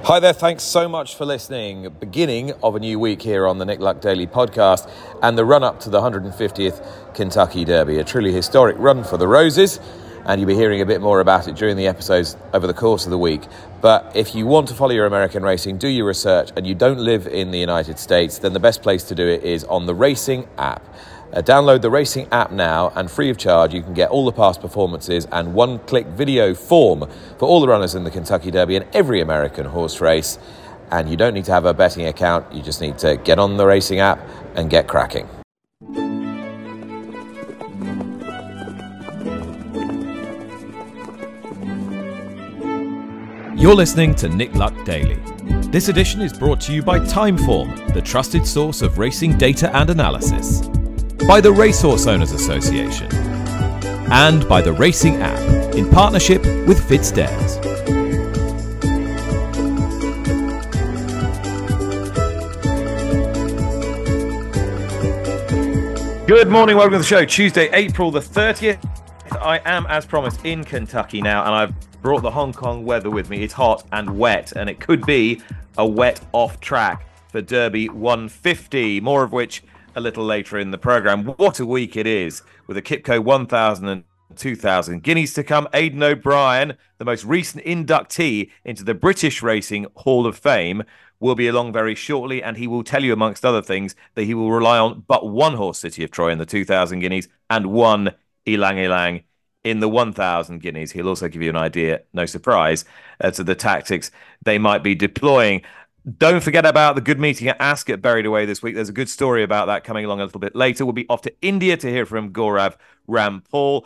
Hi there, thanks so much for listening. Beginning of a new week here on the Nick Luck Daily podcast and the run-up to the 150th Kentucky Derby, a truly historic run for the Roses, and you'll be hearing a bit more about it during the episodes over the course of the week. But if you want to follow your American racing, do your research, and you don't live in the United States, then the best place to do it is on the Racing app. Download the Racing app now, and free of charge you can get all the past performances and one-click video form for all the runners in the Kentucky Derby and every American horse race. And you don't need to have a betting account, you just need to get on the Racing app and get cracking. You're listening to Nick Luck Daily. This edition is brought to you by Timeform, the trusted source of racing data and analysis, by the Racehorse Owners Association, and by the Racing app in partnership with FitzDares. Good morning, welcome to the show. Tuesday, April the 30th. I am, as promised, in Kentucky now, and I've brought the Hong Kong weather with me. It's hot and wet, and it could be a wet off track for Derby 150, more of which a little later in the programme. What a week it is, with a Kipco 1000 and 2000 guineas to come. Aidan O'Brien, the most recent inductee into the British Racing Hall of Fame, will be along very shortly, and he will tell you, amongst other things, that he will rely on but one horse, City of Troy, in the 2000 guineas and one Ylang Ylang in the 1000 guineas. He'll also give you an idea, no surprise, as to the tactics they might be deploying. Don't forget about the good meeting at Ascot buried away this week. There's a good story about that coming along a little bit later. We'll be off to India to hear from Gaurav Rampal.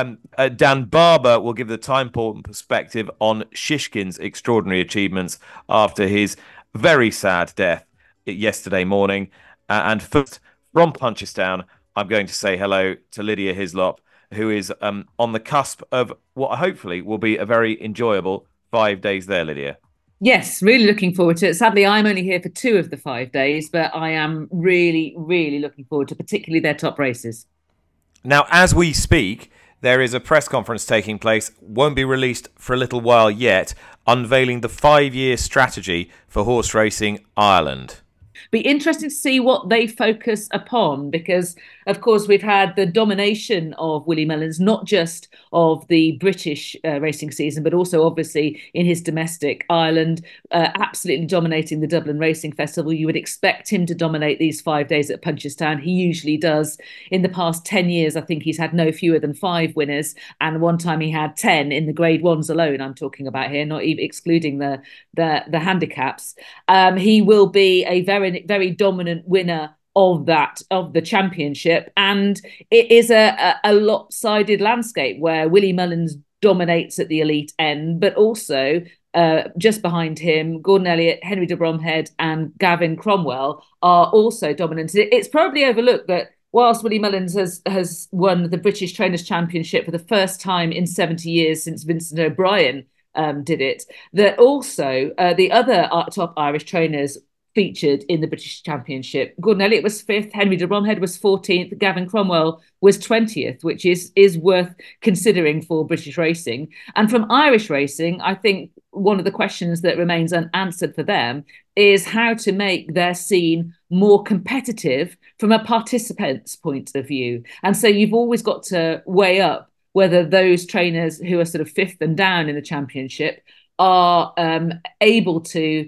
Dan Barber will give the time-important perspective on Shishkin's extraordinary achievements after his very sad death yesterday morning. And first, from Punchestown, I'm going to say hello to Lydia Hislop, who is on the cusp of what hopefully will be a very enjoyable 5 days there, Lydia. Yes, really looking forward to it. Sadly, I'm only here for 2 of the 5 days, but I am really, really looking forward to particularly their top races. Now, as we speak, there is a press conference taking place, won't be released for a little while yet, unveiling the 5-year strategy for Horse Racing Ireland. Be interesting to see what they focus upon, because of course we've had the domination of Willie Mullins, not just of the British racing season, but also obviously in his domestic Ireland, absolutely dominating the Dublin Racing Festival. You would expect him to dominate these 5 days at Punchestown. He usually does. In the past 10 years, I think he's had no fewer than 5 winners, and one time he had 10 in the Grade 1s alone, I'm talking about here, not even excluding the handicaps. He will be a very dominant winner of the championship, and it is a lopsided landscape where Willie Mullins dominates at the elite end, but also just behind him, Gordon Elliott, Henry de Bromhead and Gavin Cromwell are also dominant. It's probably overlooked that whilst Willie Mullins has won the British Trainers' Championship for the first time in 70 years since Vincent O'Brien did it, that also the other top Irish trainers featured in the British Championship. Gordon Elliott was 5th, Henry de Bromhead was 14th, Gavin Cromwell was 20th, which is worth considering for British racing. And from Irish racing, I think one of the questions that remains unanswered for them is how to make their scene more competitive from a participant's point of view. And so you've always got to weigh up whether those trainers who are sort of 5th and down in the championship are able to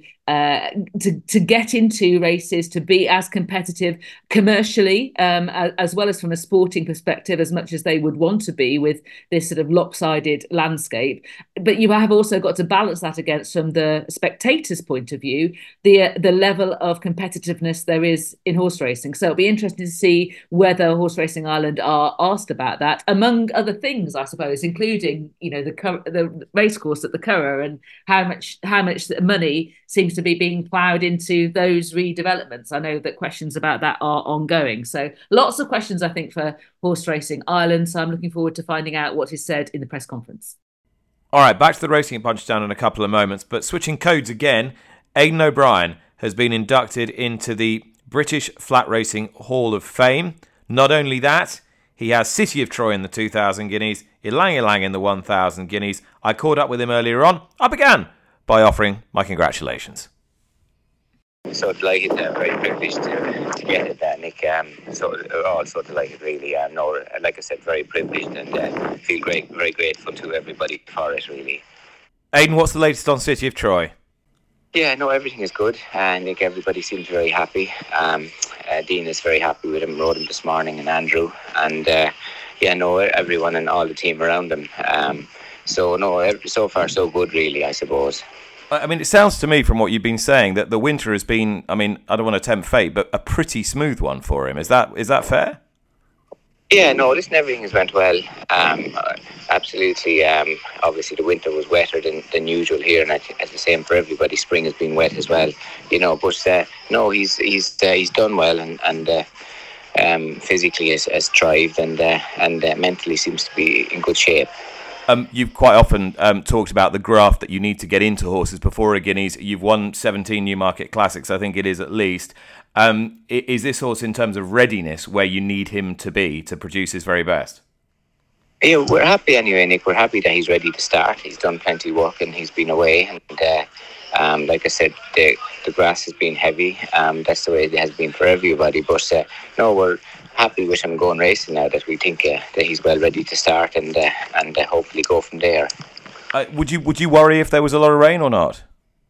get into races, to be as competitive commercially as well as from a sporting perspective as much as they would want to be with this sort of lopsided landscape. But you have also got to balance that against, from the spectator's point of view, the level of competitiveness there is in horse racing. So it'll be interesting to see whether Horse Racing Ireland are asked about that, among other things, I suppose, including the racecourse at the Curragh and how much money seems to be being ploughed into those redevelopments. I know that questions about that are ongoing. So lots of questions, I think, for Horse Racing Ireland. So I'm looking forward to finding out what is said in the press conference. All right, back to the racing at Punchestown in a couple of moments, but switching codes again, Aidan O'Brien has been inducted into the British Flat Racing Hall of Fame. Not only that, he has City of Troy in the 2,000 guineas, Ylang Ylang in the 1,000 guineas. I caught up with him earlier on. I began by offering my congratulations. So delighted, very privileged to get it, Nick. So we're all so delighted, really. No, like I said, very privileged, and feel very grateful to everybody for it, really. Aidan, what's the latest on City of Troy? Yeah, no, everything is good. Nick, everybody seems very happy. Dean is very happy with him. Rode him this morning, and Andrew, and everyone and all the team around him. So far so good, really, I suppose. I mean, it sounds to me from what you've been saying that the winter has been, I mean, I don't want to tempt fate, but a pretty smooth one for him. Is that fair? Yeah, no, listen, everything has went well. Absolutely. Obviously, the winter was wetter than usual here, and it's the same for everybody. Spring has been wet as well, But no, he's done well, and physically has thrived, and mentally seems to be in good shape. You've quite often talked about the graft that you need to get into horses before a Guineas. You've won 17 Newmarket Classics, I think it is at least. Is this horse, in terms of readiness, where you need him to be to produce his very best? Yeah, we're happy anyway, Nick. We're happy that he's ready to start. He's done plenty of work and he's been away. And like I said, the grass has been heavy. That's the way it has been for everybody. But no, we're happy with him going racing now that we think that he's well ready to start and hopefully go from there. Would you worry if there was a lot of rain or not?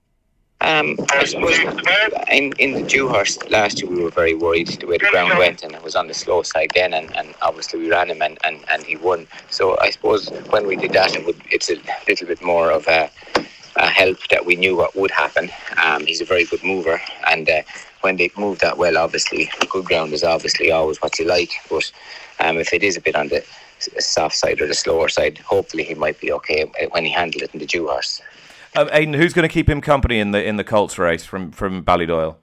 I suppose in the Dewhurst last year we were very worried the way the ground went, and it was on the slow side then, and obviously we ran him and he won. So I suppose when we did that, it's a little bit more of a help that we knew what would happen. He's a very good mover, and when they move that well, obviously good ground is obviously always what you like, but if it is a bit on the soft side or the slower side, hopefully he might be okay when he handled it in the Dewhurst. Aidan, who's going to keep him company in the Colts race from Ballydoyle?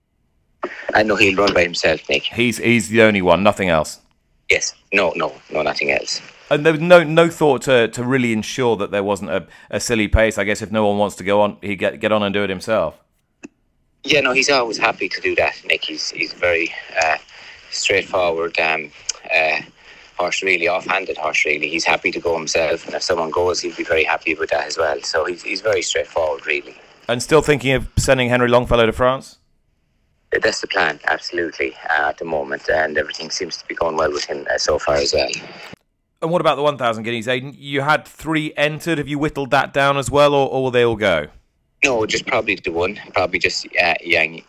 I know he'll run by himself, Nick. He's the only one, nothing else. Yes, no, nothing else. And there was no thought to really ensure that there wasn't a silly pace. I guess if no one wants to go on, he get on and do it himself. Yeah, no, he's always happy to do that, Nick. He's very straightforward. Horse, really offhanded horse, really. He's happy to go himself, and if someone goes, he'll be very happy with that as well. So he's very straightforward, really. And still thinking of sending Henry Longfellow to France? That's the plan, absolutely, at the moment, and everything seems to be going well with him so far as well. And what about the 1,000 guineas, Aidan? You had 3 entered. Have you whittled that down as well, or will they all go? No, just probably the one. Probably just Yang.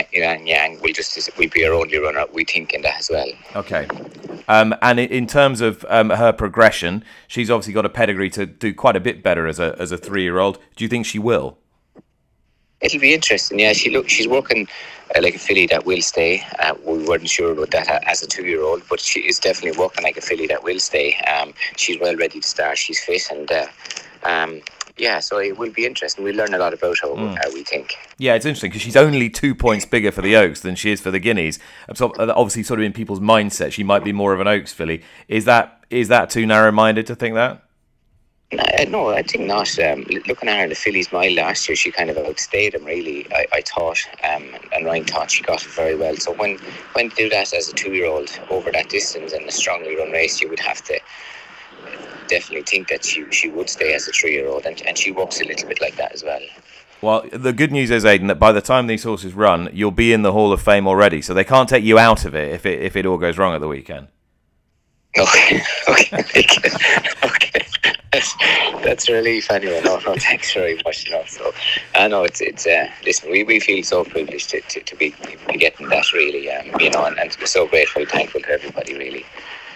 We'll be our only runner, we think, in that as well. Okay. And in terms of her progression, she's obviously got a pedigree to do quite a bit better as a 3-year-old. Do you think she will? It'll be interesting. Yeah, she's working like a filly that will stay. We weren't sure about that as a 2-year-old, but she is definitely working like a filly that will stay. She's well ready to start. She's fit, and yeah, so it will be interesting. We'll learn a lot about her, we think. Yeah, it's interesting because she's only 2 points bigger for the Oaks than she is for the Guineas. So obviously, sort of in people's mindset, she might be more of an Oaks filly. Is that too narrow-minded to think that? No, I think not. Looking at her in the Fillies Mile last year, she kind of outstayed him, really, I thought. And Ryan thought she got it very well. So when you do that as a 2-year-old over that distance in a strongly run race, you would have to definitely think that she would stay as a 3-year-old, and she walks a little bit like that as well. Well, the good news is, Aidan, that by the time these horses run, you'll be in the Hall of Fame already, so they can't take you out of it if it all goes wrong at the weekend. Okay. That's a relief anyway. No, thanks very much. So I know it's listen, we feel so privileged to be getting that, really, and we're so grateful, thankful to everybody, really.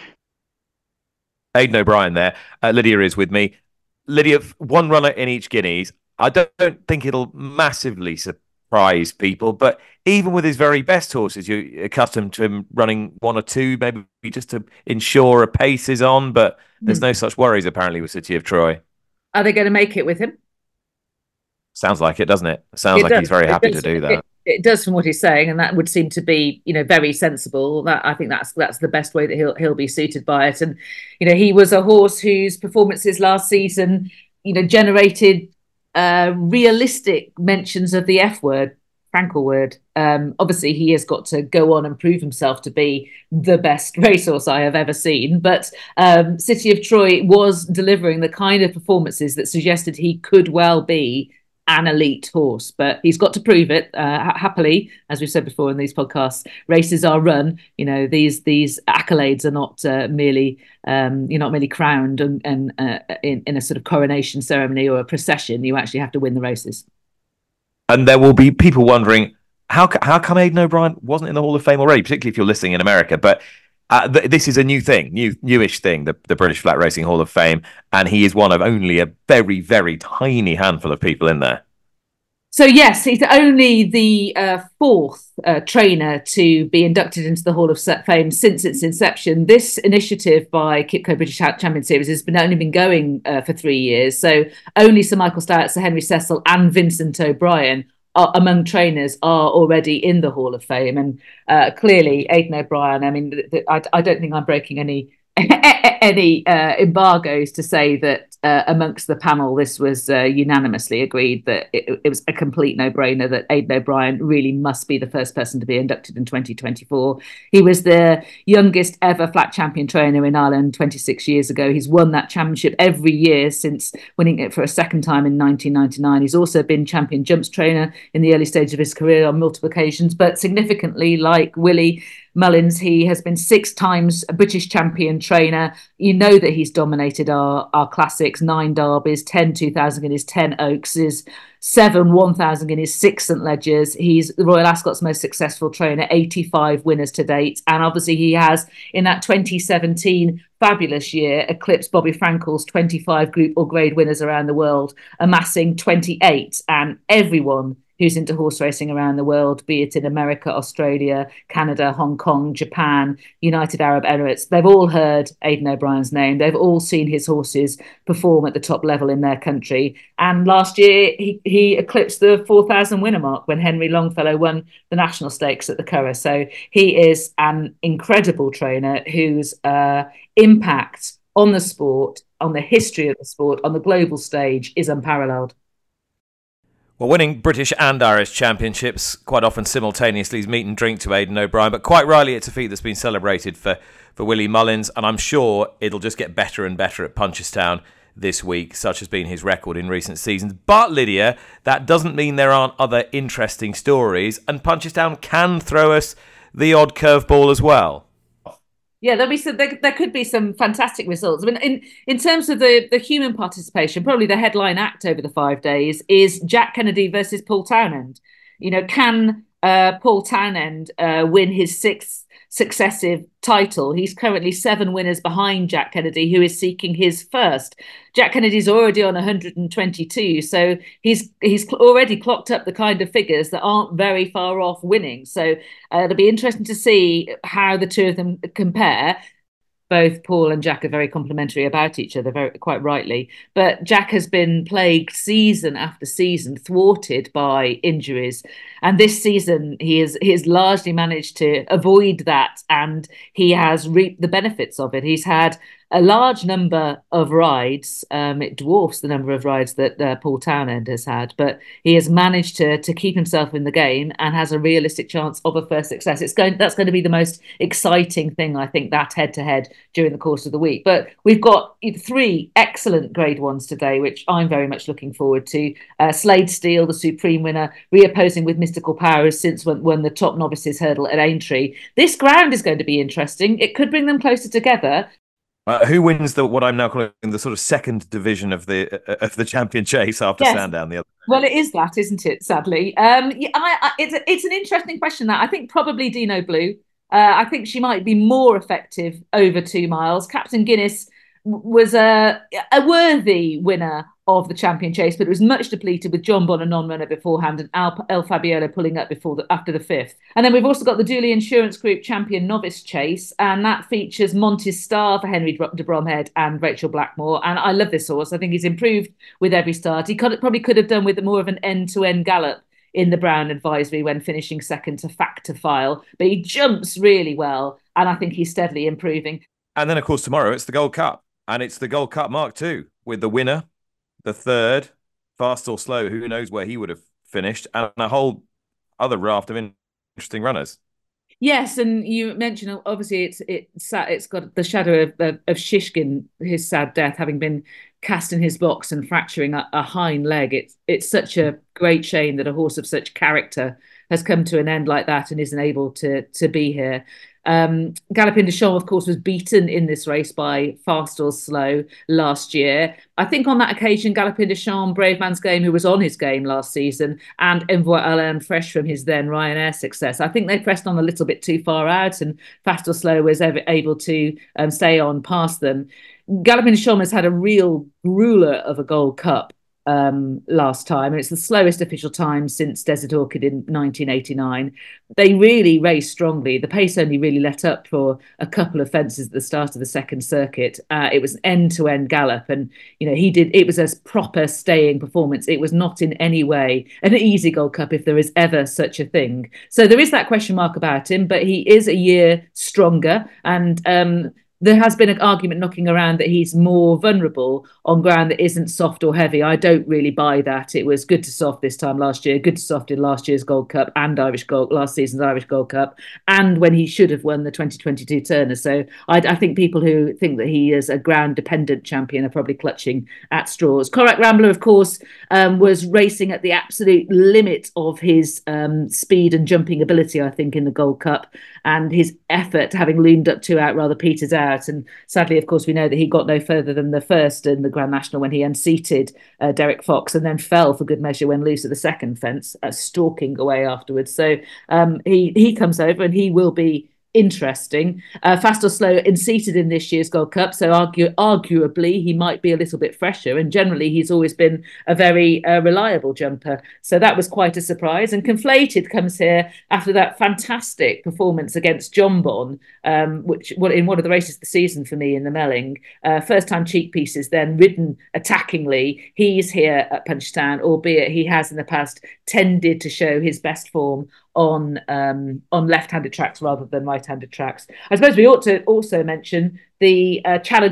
Aidan O'Brien there. Lydia is with me. Lydia, one runner in each Guineas. I don't think it'll massively surprise people, but even with his very best horses, you're accustomed to him running 1 or 2, maybe just to ensure a pace is on, but there's no such worries apparently with City of Troy. Are they going to make it with him? Sounds like it, doesn't it? Sounds like he's very happy to do that. It does, from what he's saying, and that would seem to be, very sensible. That I think that's the best way that he'll be suited by it. And he was a horse whose performances last season, generated realistic mentions of the F word, Frankel word. Obviously, he has got to go on and prove himself to be the best racehorse I have ever seen. But City of Troy was delivering the kind of performances that suggested he could well be an elite horse, but he's got to prove it. Happily, as we've said before in these podcasts, races are run. These accolades are not merely you're not merely crowned and in a sort of coronation ceremony or a procession. You actually have to win the races. And there will be people wondering how come Aidan O'Brien wasn't in the Hall of Fame already, particularly if you're listening in America. But this is a new thing, newish thing, the British Flat Racing Hall of Fame, and he is one of only a very, very tiny handful of people in there. So yes, he's only the fourth trainer to be inducted into the Hall of Fame since its inception. This initiative by QIPCO British Champion Series has only been going for 3 years. So only Sir Michael Stoute, Sir Henry Cecil and Vincent O'Brien among trainers are already in the Hall of Fame. And clearly Aidan O'Brien, I mean, I don't think I'm breaking any embargoes to say that amongst the panel this was unanimously agreed that it was a complete no-brainer that Aidan O'Brien really must be the first person to be inducted in 2024. He was the youngest ever flat champion trainer in Ireland 26 years ago. He's won that championship every year since winning it for a second time in 1999. He's also been champion jumps trainer in the early stage of his career on multiple occasions, but significantly, like Willie Mullins, he has been 6 times a British champion trainer. You know that he's dominated our classics, 9 Derbies, 10 2000 Guineas, 10 Oakses, 7 1000 Guineas, 6 St Ledgers. He's the Royal Ascot's most successful trainer, 85 winners to date. And obviously he has, in that 2017 fabulous year, eclipsed Bobby Frankel's 25 group or grade winners around the world, amassing 28. And everyone who's into horse racing around the world, be it in America, Australia, Canada, Hong Kong, Japan, United Arab Emirates, they've all heard Aidan O'Brien's name. They've all seen his horses perform at the top level in their country. And last year, he eclipsed the 4,000 winner mark when Henry Longfellow won the national stakes at the Curragh. So he is an incredible trainer whose impact on the sport, on the history of the sport, on the global stage is unparalleled. Well, winning British and Irish championships quite often simultaneously is meat and drink to Aidan O'Brien, but quite rarely it's a feat that's been celebrated for Willie Mullins, and I'm sure it'll just get better and better at Punchestown this week, such has been his record in recent seasons. But, Lydia, that doesn't mean there aren't other interesting stories, and Punchestown can throw us the odd curveball as well. Yeah, there could be some fantastic results. I mean, in terms of the human participation, probably the headline act over the 5 days is Jack Kennedy versus Paul Townend. Can Paul Townend win his 6th successive title? He's currently 7 winners behind Jack Kennedy, who is seeking his first. Jack Kennedy's already on 122, so he's already clocked up the kind of figures that aren't very far off winning. So it'll be interesting to see how the two of them compare. Both Paul and Jack are very complimentary about each other, quite rightly. But Jack has been plagued season after season, thwarted by injuries. And this season, he has largely managed to avoid that, and he has reaped the benefits of it. He's had a large number of rides. It dwarfs the number of rides that Paul Townend has had, but he has managed to keep himself in the game and has a realistic chance of a first success. That's going to be the most exciting thing, I think, that head-to-head during the course of the week. But we've got 3 excellent Grade 1s today, which I'm very much looking forward to. Slade Steele, the Supreme winner, reopposing with Mystical Power, has since won the top novices hurdle at Aintree. This ground is going to be interesting. It could bring them closer together. Who wins what I'm now calling the sort of second division of the champion chase after Sandown? The other. Well, it is that, isn't it? Sadly, it's an interesting question. That I think probably Dino Blue. I think she might be more effective over 2 miles. Captain Guinness was a worthy winner of the champion chase, but it was much depleted with John Bonner non-runner beforehand and El Fabiolo pulling up after the 5th. And then we've also got the Dooley Insurance Group champion novice chase, and that features Monty's Star for Henry de Bromhead and Rachel Blackmore. And I love this horse. I think he's improved with every start. He probably could have done with more of an end-to-end gallop in the Brown Advisory when finishing second to Factor File, but he jumps really well, and I think he's steadily improving. And then, of course, tomorrow it's the Gold Cup, and it's the Gold Cup Mark II with the winner, the third, fast or slow, who knows where he would have finished, and a whole other raft of interesting runners. Yes, and you mentioned obviously it's got the shadow of Shishkin, his sad death, having been casting his box and fracturing a hind leg. It's such a great shame that a horse of such character has come to an end like that and isn't able to be here. Galopin Des Champs, of course, was beaten in this race by Fast or Slow last year. I think on that occasion, Galopin Des Champs, Brave Man's Game, who was on his game last season, and Envoy Alain, fresh from his then Ryanair success, I think they pressed on a little bit too far out, and Fast or Slow was able to stay on past them. Galopin Des Champs has had a real ruler of a Gold Cup last time, and it's the slowest official time since Desert Orchid in 1989. They really raced strongly. The pace only really let up for a couple of fences at the start of the second circuit. It was an end-to-end gallop, and it was a proper staying performance. It was not in any way an easy Gold Cup, if there is ever such a thing. So there is that question mark about him, but he is a year stronger, and there has been an argument knocking around that he's more vulnerable on ground that isn't soft or heavy. I don't really buy that. It was good to soft this time last year, good to soft in last year's Gold Cup and last season's Irish Gold Cup, and when he should have won the 2022 Turner. So I think people who think that he is a ground-dependent champion are probably clutching at straws. Korak Rambler, of course, was racing at the absolute limit of his speed and jumping ability, I think, in the Gold Cup, and his effort, having loomed up 2 out, rather petered out. And sadly, of course, we know that he got no further than the first in the Grand National when he unseated Derek Fox, and then fell for good measure when loose at the second fence, stalking away afterwards. So he comes over, and he will be interesting. Fast or Slow unseated in this year's Gold Cup, so arguably he might be a little bit fresher, and generally he's always been a very reliable jumper, so that was quite a surprise. And Conflated comes here after that fantastic performance against Jonbon, which in one of the races of the season for me in the Melling, first time cheek pieces, then ridden attackingly. He's here at Punchestown, albeit he has in the past tended to show his best form on left-handed tracks rather than right-handed tracks. I suppose we ought to also mention the Channel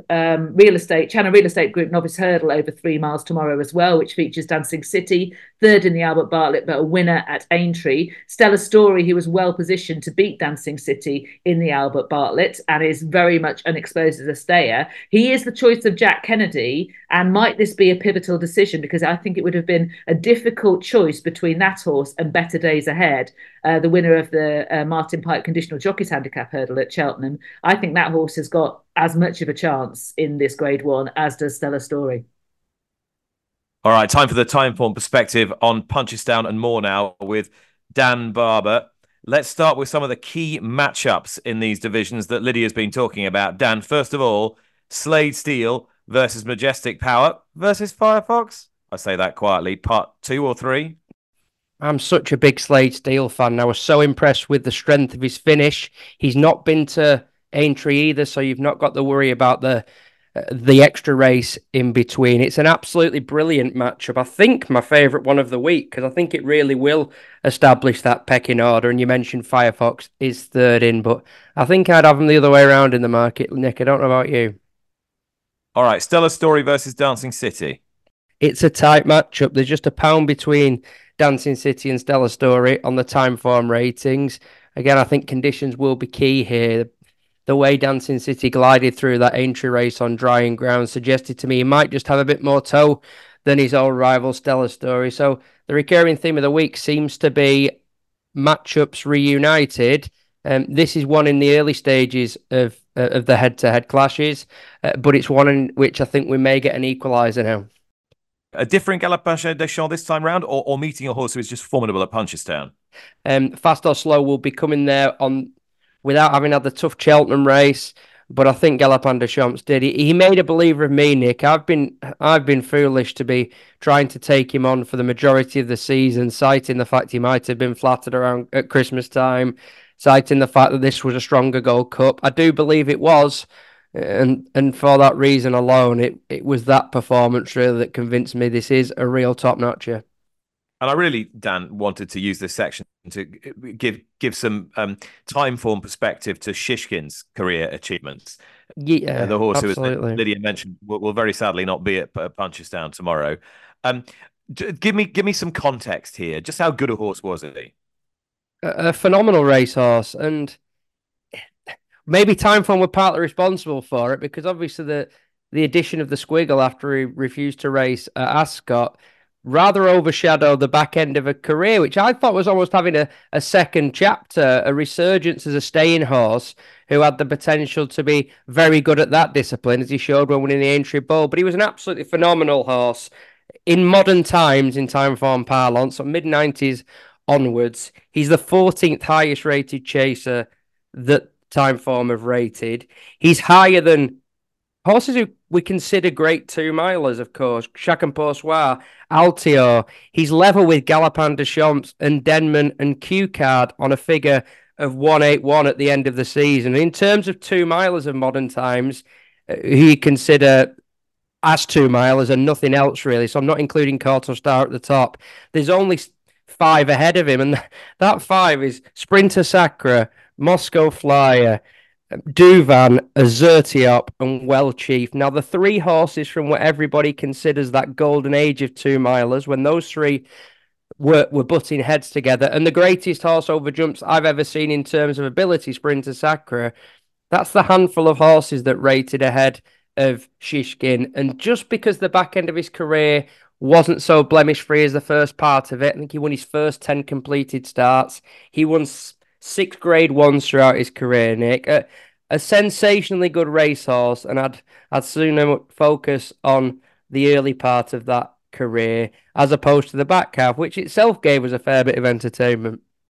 Real Estate Group Novice Hurdle over 3 miles tomorrow as well, which features Dancing City, third in the Albert Bartlett, but a winner at Aintree. Stella Story, who was well positioned to beat Dancing City in the Albert Bartlett and is very much unexposed as a stayer. He is the choice of Jack Kennedy, and might this be a pivotal decision? Because I think it would have been a difficult choice between that horse and Better Days Ahead, the winner of the Martin Pipe Conditional Jockeys Handicap Hurdle at Cheltenham. I think that horse has got as much of a chance in this Grade 1 as does Stella Story. All right, time for the time form perspective on Punchestown and more now with Dan Barber. Let's start with some of the key matchups in these divisions that Lydia's been talking about. Dan, first of all, Slade Steel versus Majestic Power versus Firefox. I say that quietly. Part 2 or 3? I'm such a big Slade Steel fan. I was so impressed with the strength of his finish. He's not been to Aintree either, so you've not got to worry about the extra race in between. It's an absolutely brilliant matchup. I think my favourite one of the week, because I think it really will establish that pecking order. And you mentioned Firefox is third in, but I think I'd have them the other way around in the market, Nick. I don't know about you. All right, Stella Story versus Dancing City. It's a tight matchup. There's just a pound between Dancing City and Stella Story on the time form ratings. Again, I think conditions will be key here. The way Dancing City glided through that Aintree race on drying ground suggested to me he might just have a bit more toe than his old rival Stella Story. So the recurring theme of the week seems to be matchups reunited. This is one in the early stages of the head-to-head clashes, but it's one in which I think we may get an equaliser now. A different Galopin Des Champs this time round, or meeting a horse who is just formidable at Punchestown? Fast or Slow will be coming there without having had the tough Cheltenham race, but I think Galopin Des Champs did. He made a believer of me, Nick. I've been foolish to be trying to take him on for the majority of the season, citing the fact he might have been flattered around at Christmas time, citing the fact that this was a stronger Gold Cup. I do believe it was, and for that reason alone, it was that performance really that convinced me this is a real top-notcher. And I really, Dan, wanted to use this section to give some time form perspective to Shishkin's career achievements. Yeah, the horse absolutely. who, as Lydia mentioned, will very sadly not be at Punchestown tomorrow. Give me some context here. Just how good a horse was he? A phenomenal racehorse, and maybe time form were partly responsible for it, because obviously the the addition of the squiggle after he refused to race at Ascot rather overshadowed the back end of a career, which I thought was almost having a second chapter, a resurgence as a staying horse who had the potential to be very good at that discipline, as he showed when winning the Aintree Bowl. But he was an absolutely phenomenal horse. In modern times, in time form parlance, so mid-90s onwards, he's the 14th highest rated chaser that time form have rated. He's higher than horses who we consider great 2-milers, of course, Chacun Pour Soi, Altior. He's level with Galopin Des Champs and Denman and Q-Card on a figure of 181 at the end of the season. In terms of 2-milers of modern times, he consider as 2-milers and nothing else really. So I'm not including Kauto Star at the top. There's only 5 ahead of him, and that 5 is Sprinter Sacre, Moscow Flyer, Douvan, Azertiop, and Well Chief. Now, the 3 horses from what everybody considers that golden age of 2-milers, when those 3 were butting heads together, and the greatest horse over jumps I've ever seen in terms of ability, Sprinter Sacre, that's the handful of horses that rated ahead of Shishkin. And just because the back end of his career wasn't so blemish-free as the first part of it, I think he won his first 10 completed starts. He won 6 Grade 1s throughout his career, Nick. A sensationally good racehorse, and I'd sooner focus on the early part of that career as opposed to the back half, which itself gave us a fair bit of entertainment.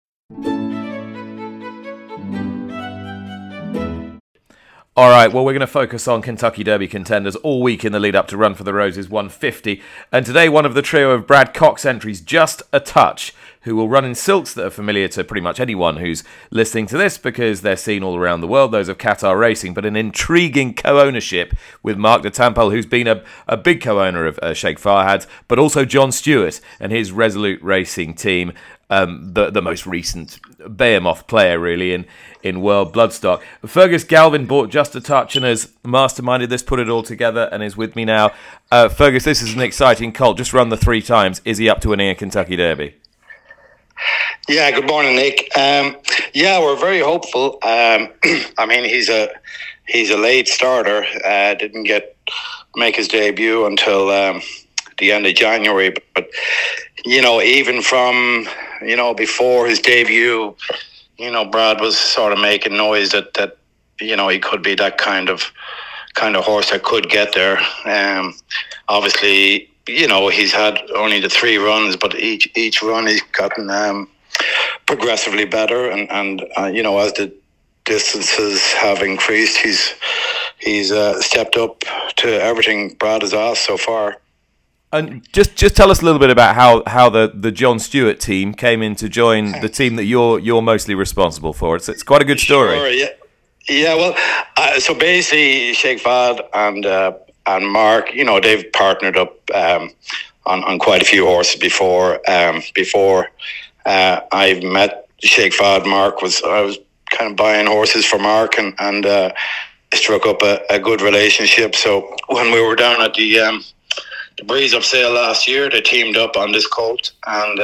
All right, well, we're going to focus on Kentucky Derby contenders all week in the lead up to Run for the Roses 150. And today, one of the trio of Brad Cox entries, Just a Touch, who will run in silks that are familiar to pretty much anyone who's listening to this because they're seen all around the world, those of Qatar Racing, but an intriguing co-ownership with Mark de Tampel, who's been a big co-owner of Sheikh Farhad, but also John Stewart and his Resolute Racing team, the most recent behemoth player, really, in world bloodstock. Fergus Galvin bought Just a Touch and has masterminded this, put it all together, and is with me now. Fergus, this is an exciting colt. Just run the 3 times. Is he up to winning a Kentucky Derby? Yeah, good morning, Nick. Yeah, we're very hopeful. I mean, he's a late starter. Didn't make his debut until the end of January. But you know, even from before his debut, Brad was sort of making noise that he could be that kind of horse that could get there. Obviously, he's had only the 3 runs, but each run he's gotten progressively better, and as the distances have increased, he's stepped up to everything Brad has asked so far. And just tell us a little bit about how the John Stewart team came in to join the team that you're mostly responsible for. It's quite a good story. Sure, yeah. Well, so basically, Sheikh Fahd and Mark, they've partnered up on quite a few horses before. Before I met Sheikh Fahd, I was kind of buying horses for Mark, and struck up a good relationship. So when we were down at the Breeze Up sale last year, they teamed up on this colt, and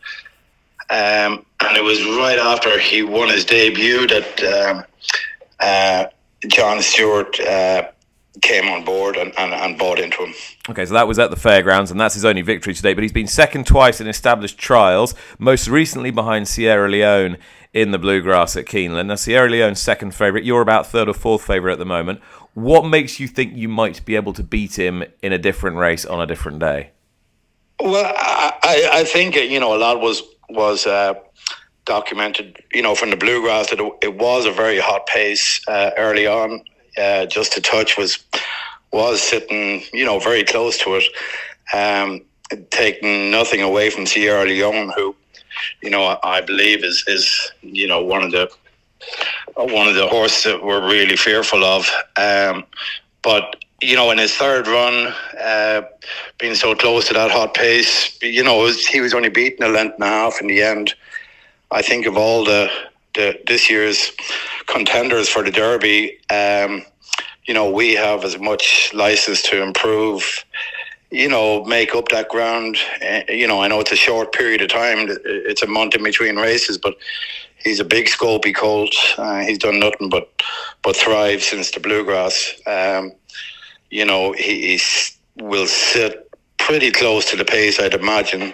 it was right after he won his debut that John Stewart came on board and bought into him. Okay, so that was at the fairgrounds, and that's his only victory today, but he's been second twice in established trials, most recently behind Sierra Leone in the Bluegrass at Keeneland. Now, Sierra Leone's second favourite, you're about third or fourth favourite at the moment. What makes you think you might be able to beat him in a different race on a different day? Well, I think a lot was documented, from the Bluegrass, that it was a very hot pace early on. Just a Touch was sitting, very close to it, taking nothing away from Sierra Leone, who, I believe is one of the horses that we're really fearful of. But in his third run, being so close to that hot pace, he was only beaten a length and a half in the end. I think of all this year's contenders for the Derby, we have as much license to improve, make up that ground. I know it's a short period of time. It's a month in between races, but he's a big scopy colt. He's done nothing but thrive since the Bluegrass. he will sit pretty close to the pace, I'd imagine.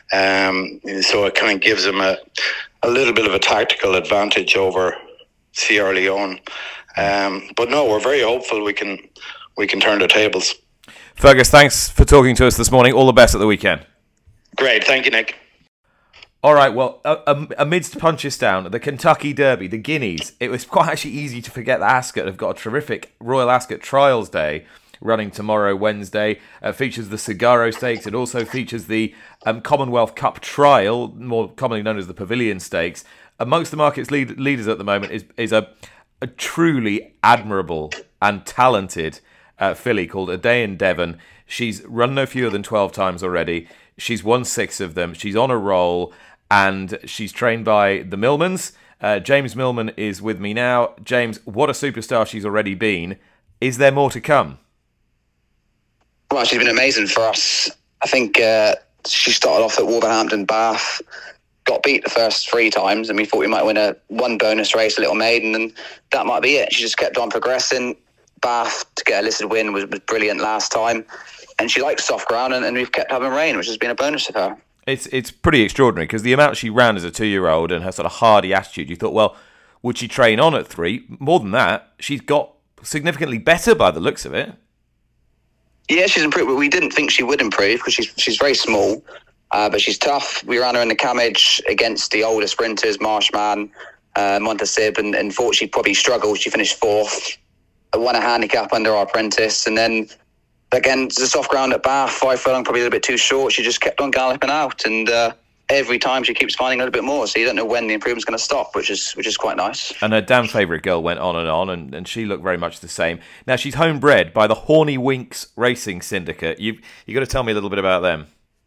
So it kind of gives him a little bit of a tactical advantage over Sierra Leone. But no, we're very hopeful we can turn the tables. Fergus, thanks for talking to us this morning. All the best at the weekend. Great, thank you, Nick. All right, well, amidst Punchestown, the Kentucky Derby, the Guineas, it was quite actually easy to forget that Ascot have got a terrific Royal Ascot Trials Day running tomorrow, Wednesday. Features the Cigaro Stakes. It also features the Commonwealth Cup Trial, more commonly known as the Pavilion Stakes. Amongst the market's leaders at the moment is a truly admirable and talented filly called A Day in Devon. She's run no fewer than 12 times already. She's won 6 of them. She's on a roll, and she's trained by the Millmans. James Millman is with me now. James, what a superstar she's already been. Is there more to come? Well, she's been amazing for us. I think she started off at Wolverhampton, Bath, got beat the first 3 times, and we thought we might win one bonus race, a Little Maiden, and that might be it. She just kept on progressing. Bath to get a listed win was brilliant last time, and she likes soft ground, and we've kept having rain, which has been a bonus for her. It's pretty extraordinary, because the amount she ran as a 2-year-old and her sort of hardy attitude, you thought, well, would she train on at 3? More than that, she's got significantly better by the looks of it. Yeah, she's improved, but we didn't think she would improve because she's very small, but she's tough. We ran her in the Camage against the older sprinters, Marshman, Montasib, and thought she'd probably struggle. She finished 4th, won a handicap under our apprentice, and then again, the soft ground at Bath, 5 furlong, probably a little bit too short. She just kept on galloping out, and every time she keeps finding a little bit more. So you don't know when the improvement's going to stop, which is quite nice. And her damn favourite girl went on, and she looked very much the same. Now, she's homebred by the Horny Winks Racing Syndicate. You got to tell me a little bit about them.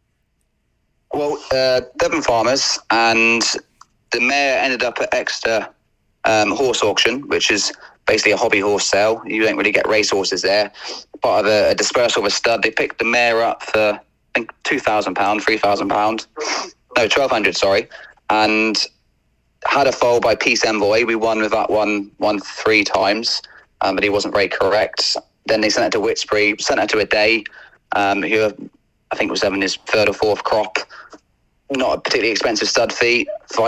Well, Devon Farmers, and the mare ended up at Exeter Horse Auction, which is basically a hobby horse sale. You don't really get race horses there. Part of a dispersal of a stud. They picked the mare up for, I think, £2,000, £3,000. No, 1,200, sorry. And had a foal by Peace Envoy. We won with that one 3 times, but he wasn't very correct. Then they sent it to Whitsbury, sent it to A Day, who I think was having his 3rd or 4th crop. Not a particularly expensive stud fee,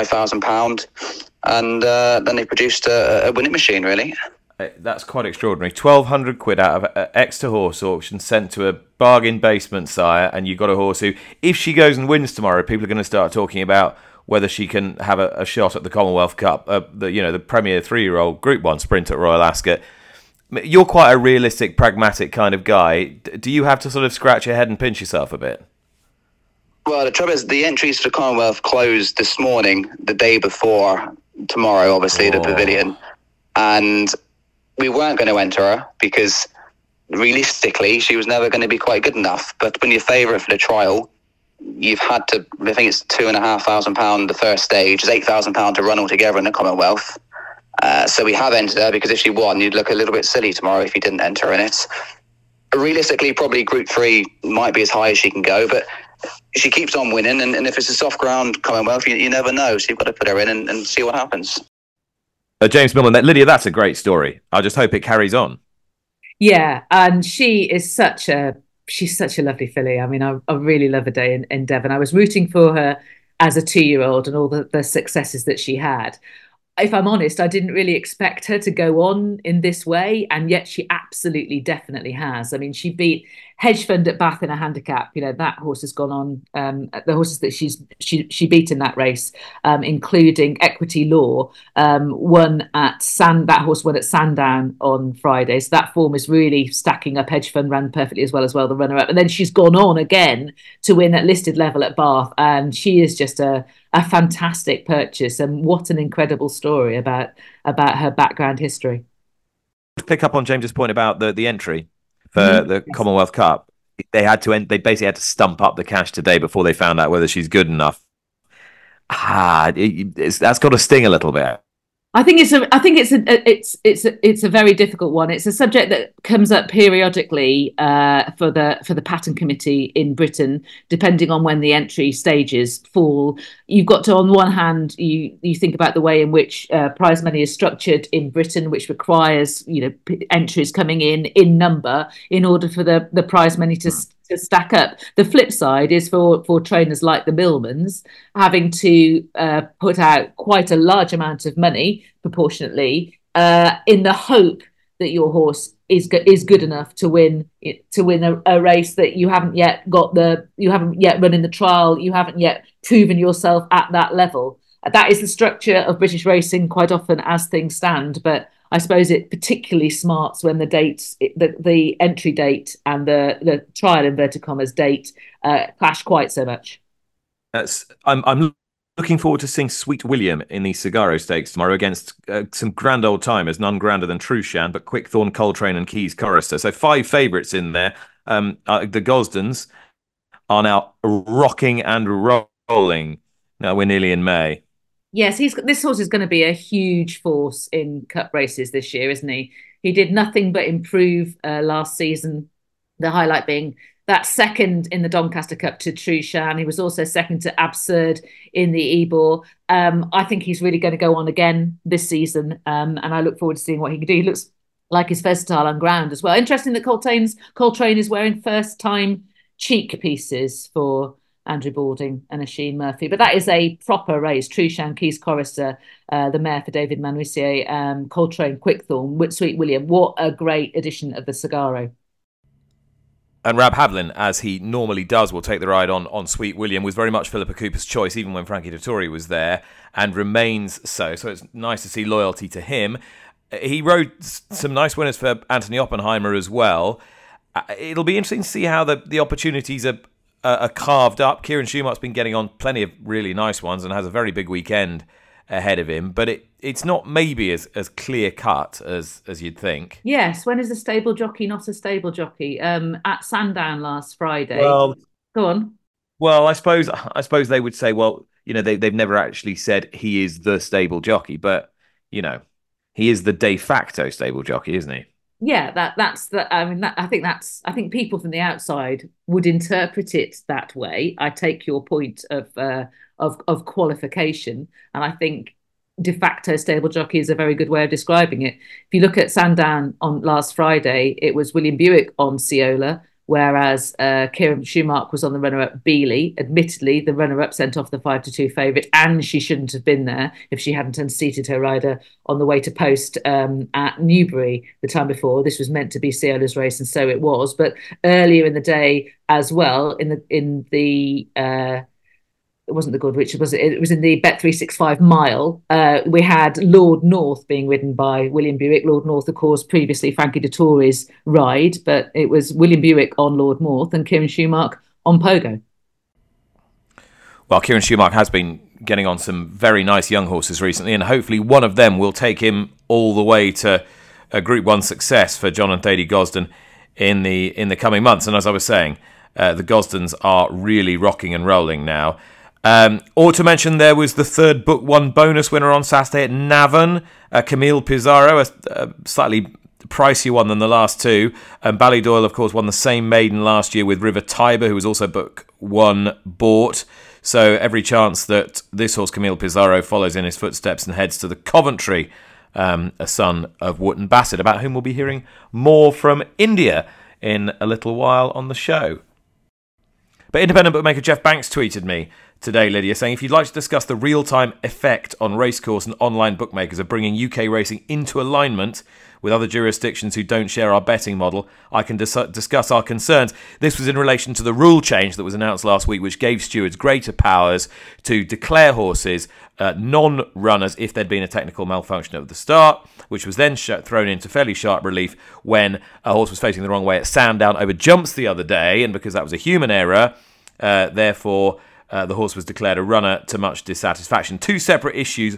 £5,000. And then they produced a winning machine, really. That's quite extraordinary. 1,200 quid out of Exeter Horse Auction sent to a bargain basement sire, and you've got a horse who, if she goes and wins tomorrow, people are going to start talking about whether she can have a shot at the Commonwealth Cup, the Premier 3-year-old Group 1 sprint at Royal Ascot. You're quite a realistic, pragmatic kind of guy. Do you have to sort of scratch your head and pinch yourself a bit? Well, the trouble is the entries to the Commonwealth closed this morning, the day before tomorrow, obviously, the Pavilion. And we weren't going to enter her because realistically she was never going to be quite good enough. But when you're favourite for the trial, you've had to, I think it's £2,500 the first stage, it's £8,000 to run altogether in the Commonwealth. So we have entered her because if she won, you'd look a little bit silly tomorrow if you didn't enter in it. Realistically, probably Group 3 might be as high as she can go, but she keeps on winning, and if it's a soft ground Commonwealth, you never know, so you've got to put her in and see what happens. James Millman, Lydia, that's a great story. I just hope it carries on. Yeah, and she's such a lovely filly. I mean, I really love A Day in Devon. I was rooting for her as a 2-year-old and all the successes that she had. If I'm honest, I didn't really expect her to go on in this way, and yet she absolutely, definitely has. I mean, she beat Hedge Fund at Bath in a handicap. You know, that horse has gone on. The horses that she beat in that race, including Equity Law, that horse won at Sandown on Friday. So that form is really stacking up. Hedge Fund ran perfectly as well, the runner-up. And then she's gone on again to win at listed level at Bath, and she is just a fantastic purchase, and what an incredible story about her background history. To pick up on James's point about the entry for the Commonwealth Cup, they basically had to stump up the cash today before they found out whether she's good enough. That's got to sting a little bit. I think it's a very difficult one. It's a subject that comes up periodically for the pattern committee in Britain, depending on when the entry stages fall. You've got to, on one hand, you think about the way in which prize money is structured in Britain, which requires entries coming in number in order for the prize money to stack up. The flip side is for trainers like the Millmans having to put out quite a large amount of money proportionately in the hope that your horse is good enough to win a race that you haven't yet run in the trial, you haven't yet proven yourself at that level. That is the structure of British racing quite often as things stand, but I suppose it particularly smarts when the entry date and the trial inverted commas date clash quite so much. I'm looking forward to seeing Sweet William in the Cigaro Stakes tomorrow against some grand old timers, none grander than Trushan, but Quickthorn, Coltrane and Keys Chorister. So 5 favourites in there. The Gosdens are now rocking and rolling. Now we're nearly in May. Yes, this horse is going to be a huge force in cup races this year, isn't he? He did nothing but improve last season. The highlight being that second in the Doncaster Cup to Trushan. He was also second to Absurd in the Ebor. I think he's really going to go on again this season, and I look forward to seeing what he can do. He looks like he's versatile on ground as well. Interesting that Coltrane is wearing first-time cheek pieces for Andrew Balding and Oisin Murphy. But that is a proper race. Trushan, Keys Chorister, the mare for David Manoussier, Coltrane, Quickthorn, Sweet William. What a great edition of the Cigaro. And Rab Havlin, as he normally does, will take the ride on Sweet William, was very much Philippa Cooper's choice, even when Frankie Dettori was there, and remains so. So it's nice to see loyalty to him. He rode some nice winners for Anthony Oppenheimer as well. It'll be interesting to see how the opportunities are carved up. Kieran Schumacher's been getting on plenty of really nice ones and has a very big weekend ahead of him, but it's not maybe as clear cut as you'd think. Yes, when is a stable jockey not a stable jockey? At Sandown last Friday. Well, go on. Well, I suppose they would say, well, they've never actually said he is the stable jockey, but he is the de facto stable jockey, isn't he? Yeah, that's the. I mean, I think people from the outside would interpret it that way. I take your point of qualification, and I think de facto stable jockey is a very good way of describing it. If you look at Sandown on last Friday, it was William Buick on Ciola, whereas Kieran Schumacher was on the runner-up Beeley. Admittedly, the runner-up sent off the 5-2 favourite, and she shouldn't have been there if she hadn't unseated her rider on the way to post at Newbury the time before. This was meant to be Ciola's race, and so it was. But earlier in the day as well, in the it wasn't the Goodrich, it was in the Bet365 mile. We had Lord North being ridden by William Buick. Lord North, of course, previously Frankie Dettori's ride, but it was William Buick on Lord North and Kieran Schumacher on Pogo. Well, Kieran Schumacher has been getting on some very nice young horses recently, and hopefully one of them will take him all the way to a Group 1 success for John and Thady Gosden in the coming months. And as I was saying, the Gosdens are really rocking and rolling now. Or to mention, there was the third Book 1 bonus winner on Saturday at Navan, Camille Pizarro, a slightly pricier one than the last two. And Ballydoyle, of course, won the same maiden last year with River Tiber, who was also Book 1 bought. So every chance that this horse, Camille Pizarro, follows in his footsteps and heads to the Coventry, a son of Wootton Bassett, about whom we'll be hearing more from India in a little while on the show. But independent bookmaker Jeff Banks tweeted me today, Lydia, saying, if you'd like to discuss the real-time effect on racecourse and online bookmakers of bringing UK racing into alignment with other jurisdictions who don't share our betting model, I can discuss our concerns. This was in relation to the rule change that was announced last week, which gave stewards greater powers to declare horses non-runners if there'd been a technical malfunction at the start, which was then thrown into fairly sharp relief when a horse was facing the wrong way at Sandown over jumps the other day, and because that was a human error, therefore the horse was declared a runner to much dissatisfaction. Two separate issues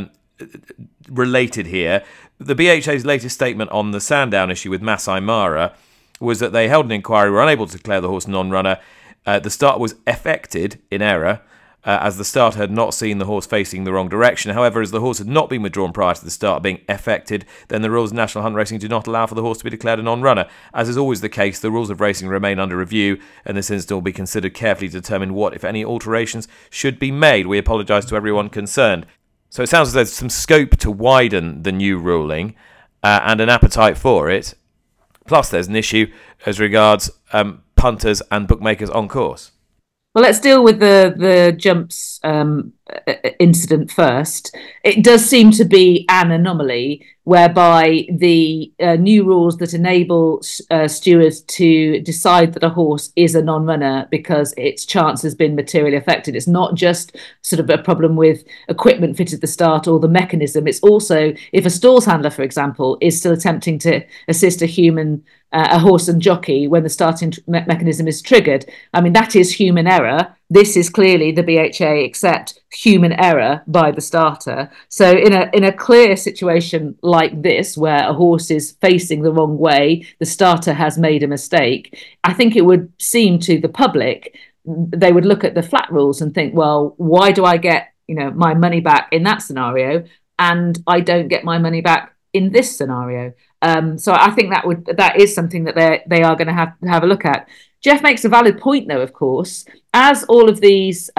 related here. The BHA's latest statement on the Sandown issue with Masai Mara was that they held an inquiry, were unable to declare the horse non-runner. The start was effected in error, as the starter had not seen the horse facing the wrong direction. However, as the horse had not been withdrawn prior to the start being effected, then the rules of National Hunt Racing do not allow for the horse to be declared a non-runner. As is always the case, the rules of racing remain under review, and this instance will be considered carefully to determine what, if any, alterations should be made. We apologise to everyone concerned. So it sounds as though there's some scope to widen the new ruling and an appetite for it. Plus, there's an issue as regards punters and bookmakers on course. Well, let's deal with the jumps incident first. It does seem to be an anomaly whereby the new rules that enable stewards to decide that a horse is a non-runner because its chance has been materially affected. It's not just sort of a problem with equipment fitted at the start or the mechanism. It's also if a stalls handler, for example, is still attempting to assist a horse and jockey when the starting mechanism is triggered. I mean, that is human error. This is clearly the BHA accept human error by the starter. So in a clear situation like this, where a horse is facing the wrong way, the starter has made a mistake, I think it would seem to the public, they would look at the flat rules and think, well, why do I get my money back in that scenario and I don't get my money back in this scenario? So I think that is something that they are going to have a look at. Jeff makes a valid point, though, of course, as all of these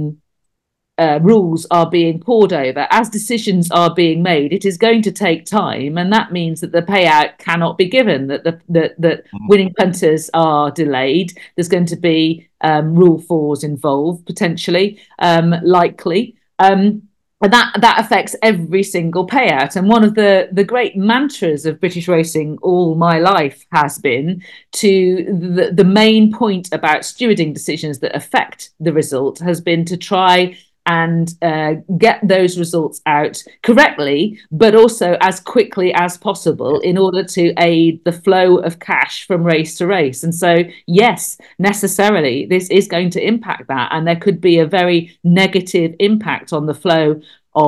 rules are being poured over, as decisions are being made, it is going to take time, and that means that the payout cannot be given, that winning punters are delayed. There's going to be rule fours involved, potentially, likely. And that affects every single payout. And one of the great mantras of British racing all my life has been to the main point about stewarding decisions that affect the result has been to try and get those results out correctly, but also as quickly as possible in order to aid the flow of cash from race to race. And so, yes, necessarily, this is going to impact that. And there could be a very negative impact on the flow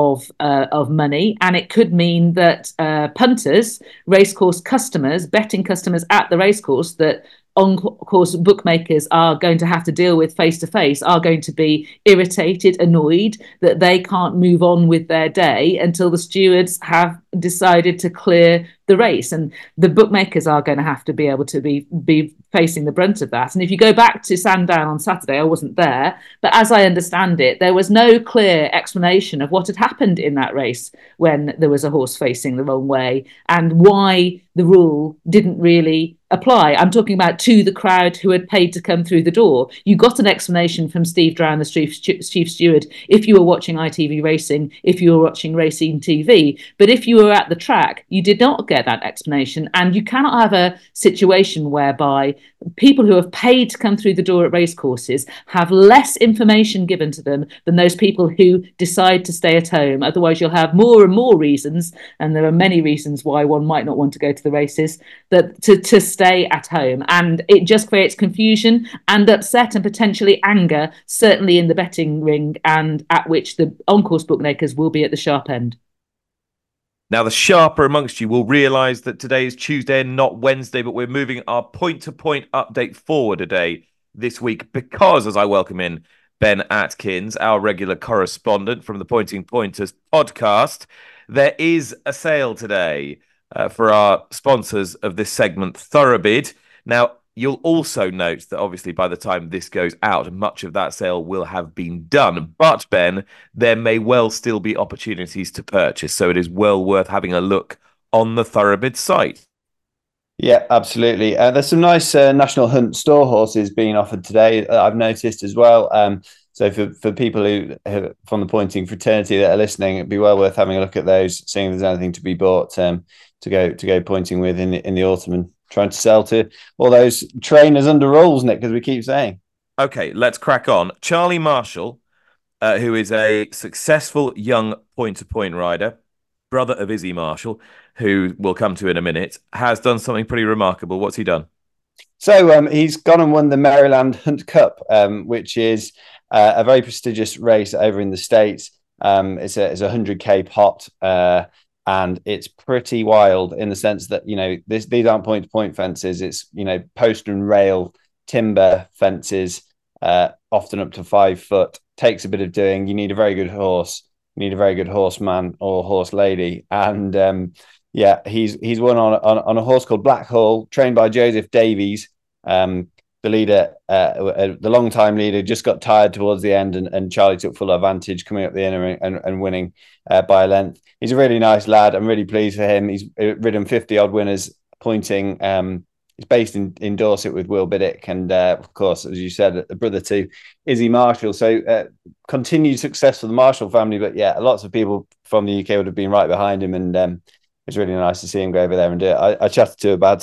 of money. And it could mean that punters, racecourse customers, betting customers at the racecourse that on-course bookmakers are going to have to deal with face-to-face are going to be irritated, annoyed that they can't move on with their day until the stewards have decided to clear the race. And the bookmakers are going to have to be able to be facing the brunt of that. And if you go back to Sandown on Saturday, I wasn't there, but as I understand it, there was no clear explanation of what had happened in that race when there was a horse facing the wrong way and why the rule didn't really apply. I'm talking about to the crowd who had paid to come through the door. You got an explanation from Steve Drown, the chief steward, if you were watching ITV Racing, if you were watching Racing TV. But if you were at the track, you did not get that explanation. And you cannot have a situation whereby people who have paid to come through the door at racecourses have less information given to them than those people who decide to stay at home. Otherwise, you'll have more and more reasons, and there are many reasons why one might not want to go to the races, that to stay at home. And it just creates confusion and upset and potentially anger, certainly in the betting ring, and at which the on-course bookmakers will be at the sharp end. Now, the sharper amongst you will realise that today is Tuesday and not Wednesday, but we're moving our point-to-point update forward a day this week because, as I welcome in Ben Atkins, our regular correspondent from the Pointing Pointers podcast, there is a sale today for our sponsors of this segment, Thoroughbid. Now, you'll also note that obviously by the time this goes out, much of that sale will have been done. But, Ben, there may well still be opportunities to purchase, so it is well worth having a look on the Thoroughbid site. Yeah, absolutely. There's some nice National Hunt store horses being offered today, I've noticed as well. So for people who from the pointing fraternity that are listening, it'd be well worth having a look at those, seeing if there's anything to be bought to go pointing with in the autumn and trying to sell to all those trainers under rules, Nick, as we keep saying. Okay, let's crack on. Charlie Marshall, who is a successful young point-to-point rider, brother of Izzy Marshall, who we'll come to in a minute, has done something pretty remarkable. What's he done? So he's gone and won the Maryland Hunt Cup, which is a very prestigious race over in the States. It's a 100K pot, and it's pretty wild in the sense that, these aren't point-to-point fences. It's, post and rail timber fences often up to 5 foot. Takes a bit of doing. You need a very good horse. You need a very good horseman or horse lady. And he's won on a horse called Black Hall, trained by Joseph Davies. The leader, the long-time leader, just got tired towards the end, and Charlie took full advantage, coming up the inner and winning by a length. He's a really nice lad. I'm really pleased for him. He's ridden 50-odd winners, pointing. He's based in Dorset with Will Biddick, and of course, as you said, a brother to Izzy Marshall. So continued success for the Marshall family. But yeah, lots of people from the UK would have been right behind him, and it's really nice to see him go over there and do it. I chatted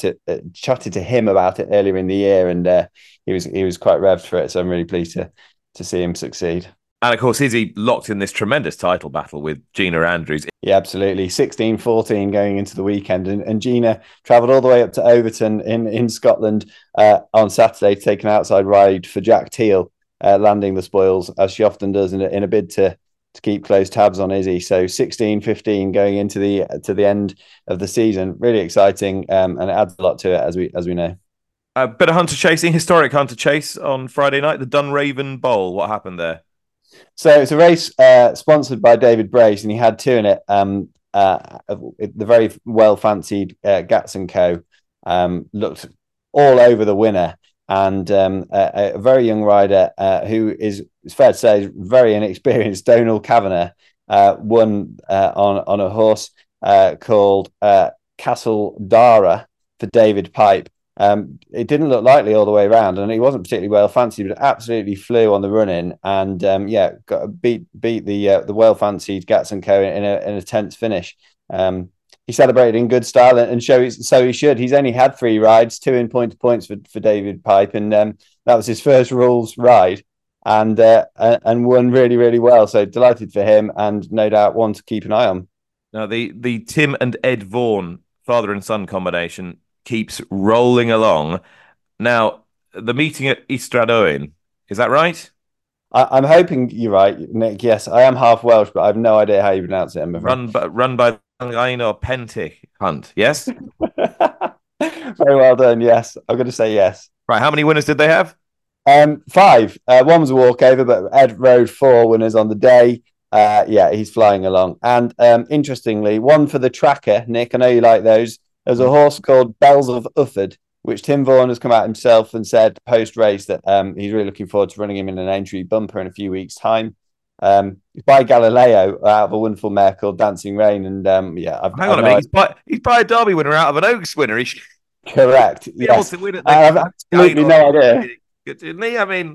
to him about it earlier in the year, and he was quite revved for it. So I'm really pleased to see him succeed. And of course, Izzy locked in this tremendous title battle with Gina Andrews. Yeah, absolutely. 16-14 going into the weekend, and Gina travelled all the way up to Overton in Scotland on Saturday to take an outside ride for Jack Teal, landing the spoils as she often does in a bid to keep close tabs on Izzy. So 16-15 going into the end of the season. Really exciting, and it adds a lot to it as we know. A bit of hunter chasing, historic hunter chase on Friday night, the Dunraven Bowl. What happened there? So it's a race sponsored by David Brace, and he had 2 in it. The very well fancied Gats & Co. Looked all over the winner, and a very young rider who is, it's fair to say, is very inexperienced, Donal Kavanagh, won on a horse called Castle Dara for David Pipe. It didn't look likely all the way around, and he wasn't particularly well fancied, but absolutely flew on the run in, and beat the well fancied Gats & Co. in a tense finish. He celebrated in good style, and so he should. He's only had 3 rides, 2 in point to points for David Pipe, and that was his first rules ride, and won really, really well. So delighted for him, and no doubt one to keep an eye on. Now the Tim and Ed Vaughan father and son combination keeps rolling along. Now the meeting at Ystrad, is that right? I'm hoping you're right, Nick. Yes, I am half Welsh, but I have no idea how you pronounce it. Run by Einar Pentic Hunt. Yes. Very well done. Yes, I'm going to say yes. Right. How many winners did they have? 5. One was a walkover, but Ed rode 4 winners on the day. He's flying along. And interestingly, one for the tracker, Nick. I know you like those. There's a horse called Bells of Ufford, which Tim Vaughan has come out himself and said post-race that he's really looking forward to running him in an entry bumper in a few weeks' time. By Galileo out of a wonderful mare called Dancing Rain, and hang on a minute, he's by a Derby winner out of an Oaks winner. Correct. Yes, I have absolutely no idea. I mean,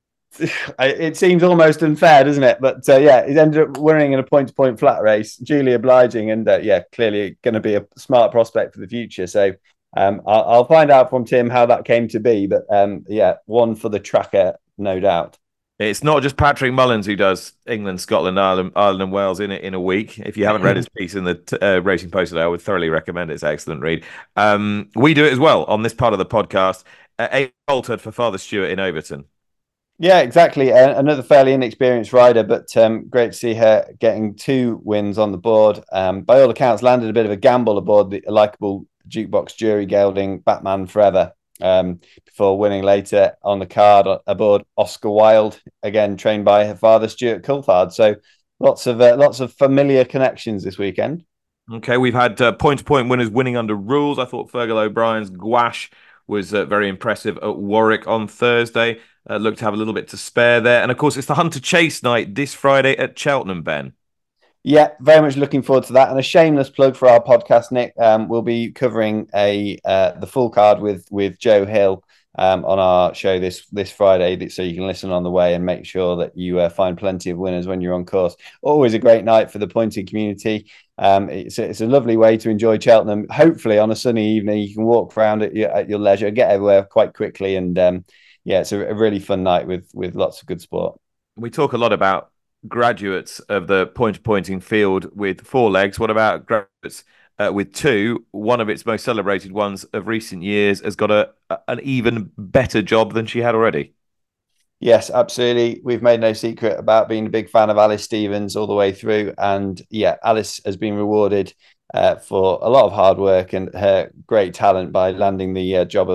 it seems almost unfair, doesn't it? But he's ended up winning in a point-to-point flat race, duly obliging, and clearly going to be a smart prospect for the future. So I'll find out from Tim how that came to be. But one for the tracker, no doubt. It's not just Patrick Mullins who does England, Scotland, Ireland, and Wales in a week. If you haven't read his piece in the Racing Post today, I would thoroughly recommend it. It's an excellent read. We do it as well on this part of the podcast. Amy Boltard for Father Stewart in Overton. Yeah, exactly. Another fairly inexperienced rider, but great to see her getting 2 wins on the board. By all accounts, landed a bit of a gamble aboard the likeable jukebox jury gelding Batman Forever. Before winning later on the card aboard Oscar Wilde, again trained by her father Stuart Coulthard. So lots of familiar connections this weekend. Okay, we've had point-to-point winners winning under rules. I thought Fergal O'Brien's Gouache was very impressive at Warwick on Thursday. Looked to have a little bit to spare there. And of course, it's the Hunter Chase night this Friday at Cheltenham, Ben. Yeah, very much looking forward to that. And a shameless plug for our podcast, Nick. We'll be covering the full card with Joe Hill on our show this Friday, so you can listen on the way and make sure that you find plenty of winners when you're on course. Always a great night for the pointing community. It's a lovely way to enjoy Cheltenham. Hopefully on a sunny evening, you can walk around at your leisure, get everywhere quite quickly, and it's a really fun night with lots of good sport. We talk a lot about graduates of the pointing field with 4 legs. What about graduates with 2? One of its most celebrated ones of recent years has got an even better job than she had already. Yes, absolutely. We've made no secret about being a big fan of Alice Stevens all the way through. And Alice has been rewarded for a lot of hard work and her great talent by landing the job of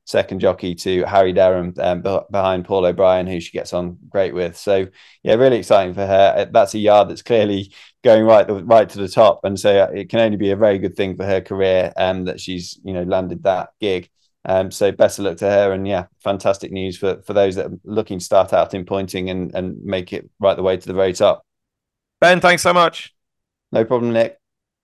second jockey to Harry Derham behind Paul O'Brien, who she gets on great with. So yeah, really exciting for her. That's a yard that's clearly going right to the top, and so it can only be a very good thing for her career that she's landed that gig. So best of luck to her, and yeah, fantastic news for those that are looking to start out in pointing and make it right the way to the very top. Ben, thanks so much. No problem, Nick.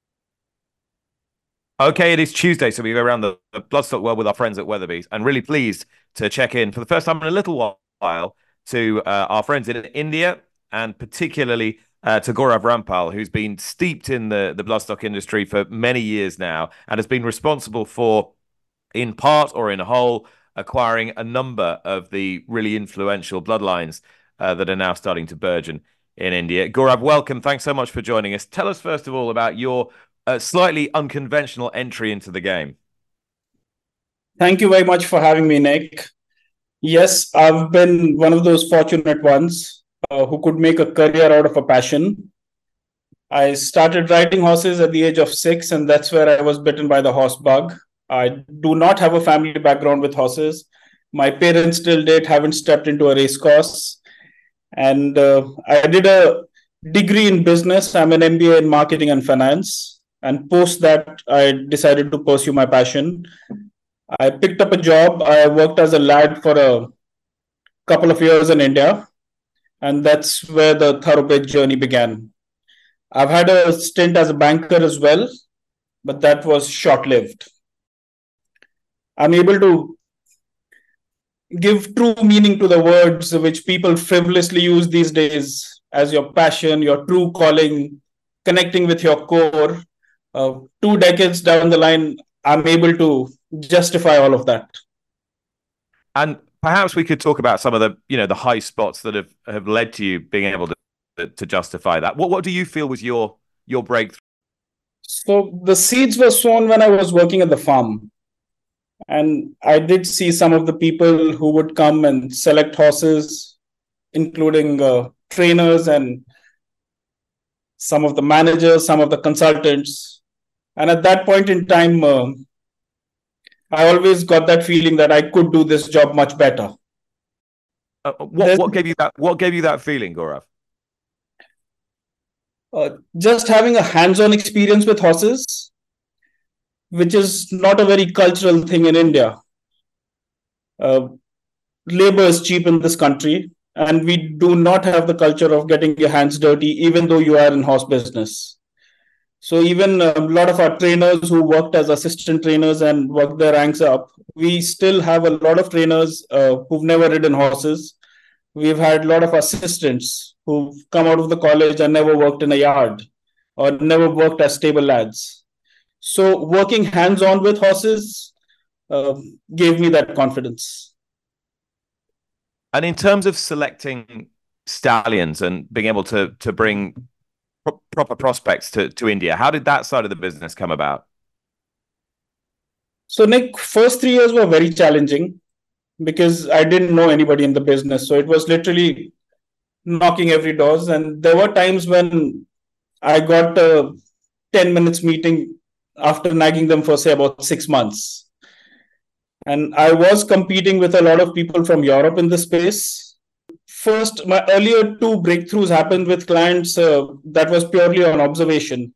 Okay, it is Tuesday, so we go around the bloodstock world with our friends at Weatherby's, and really pleased to check in for the first time in a little while to our friends in India, and particularly to Gaurav Rampal, who's been steeped in the bloodstock industry for many years now, and has been responsible for, in part or in whole, acquiring a number of the really influential bloodlines that are now starting to burgeon in India. Gaurav, welcome. Thanks so much for joining us. Tell us, first of all, about your slightly unconventional entry into the game. Thank you very much for having me, Nick. Yes, I've been one of those fortunate ones who could make a career out of a passion. I started riding horses at the age of 6, and that's where I was bitten by the horse bug. I do not have a family background with horses. My parents till date haven't stepped into a race course. And I did a degree in business. I'm an MBA in marketing and finance. And post that, I decided to pursue my passion. I picked up a job. I worked as a lad for a couple of years in India. And that's where the thoroughbred journey began. I've had a stint as a banker as well, but that was short-lived. I'm able to give true meaning to the words which people frivolously use these days as your passion, your true calling, connecting with your core. 2 decades down the line, I'm able to justify all of that. And perhaps we could talk about some of the, the high spots that have led to you being able to justify that. What do you feel was your breakthrough? So the seeds were sown when I was working at the farm. And I did see some of the people who would come and select horses, including trainers and some of the managers, some of the consultants. And at that point in time, I always got that feeling that I could do this job much better. What gave you that? What gave you that feeling, Gaurav? Just having a hands-on experience with horses, which is not a very cultural thing in India. Labor is cheap in this country, and we do not have the culture of getting your hands dirty, even though you are in horse business. So even a lot of our trainers who worked as assistant trainers and worked their ranks up, we still have a lot of trainers who've never ridden horses. We've had a lot of assistants who've come out of the college and never worked in a yard or never worked as stable lads. So working hands-on with horses gave me that confidence. And in terms of selecting stallions and being able to bring proper prospects to India, how did that side of the business come about? So Nick, first 3 years were very challenging because I didn't know anybody in the business. So it was literally knocking every doors. And there were times when I got a 10 minutes meeting after nagging them for, say, about 6 months. And I was competing with a lot of people from Europe in this space. First, my earlier 2 breakthroughs happened with clients that was purely on observation.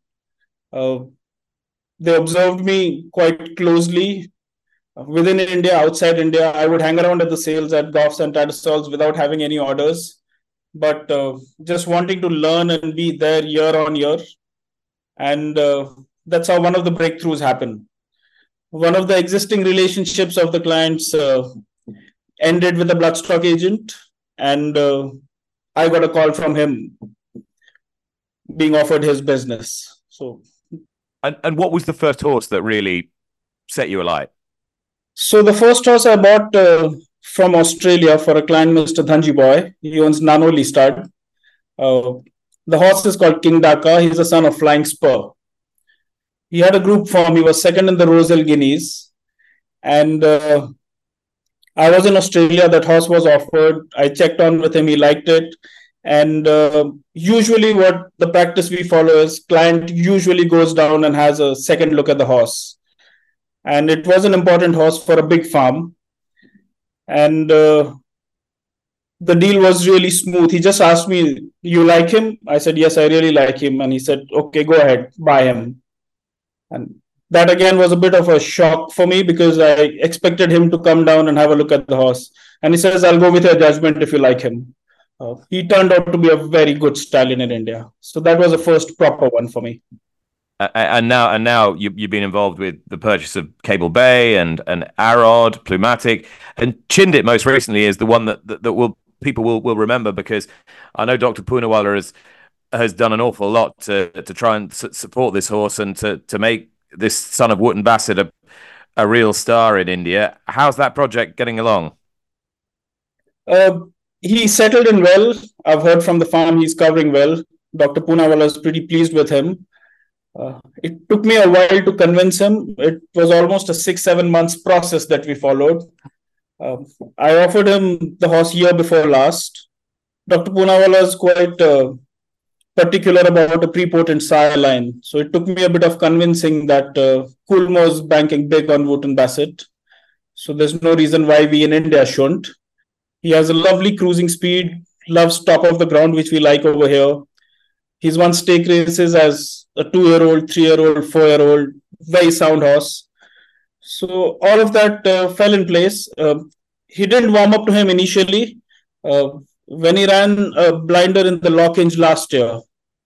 They observed me quite closely within India, outside India. I would hang around at the sales at Goffs and Tattersall's without having any orders, but just wanting to learn and be there year on year. And that's how one of the breakthroughs happened. One of the existing relationships of the clients ended with a bloodstock agent. And I got a call from him being offered his business. And what was the first horse that really set you alight? So the first horse I bought from Australia for a client, Mr. Dhanji Boy. He owns Nanoli Stud. The horse is called King Daka. He's a son of Flying Spur. He had a group form. He was second in the Roselle Guineas. And I was in Australia. That horse was offered. I checked on with him. He liked it. And usually what the practice we follow is client usually goes down and has a second look at the horse. And it was an important horse for a big farm. And the deal was really smooth. He just asked me, "You like him?" I said, "Yes, I really like him." And he said, "Okay, go ahead, buy him." And that again was a bit of a shock for me because I expected him to come down and have a look at the horse. And he says, "I'll go with your judgment if you like him." He turned out to be a very good stallion in India. So that was the first proper one for me. And now you've been involved with the purchase of Cable Bay and Arod, Plumatic, and Chindit most recently is the one that people will remember, because I know Dr. Poonawalla has done an awful lot to try and support this horse and to make this son of Wootton Bassett a real star in India. How's that project getting along? He settled in well. I've heard from the farm he's covering well. Dr. Poonawalla is pretty pleased with him. It took me a while to convince him. It was almost a 6-7 months process that we followed. I offered him the horse year before last. Dr. Poonawalla is quite particular about a prepotent sire line. So it took me a bit of convincing that Coolmore is banking big on Wootton Bassett. So there's no reason why we in India shouldn't. He has a lovely cruising speed, loves top of the ground, which we like over here. He's won stake races as a 2-year-old, 3-year-old, 4-year-old, very sound horse. So all of that fell in place. He didn't warm up to him initially. When he ran a blinder in the Lockinge last year,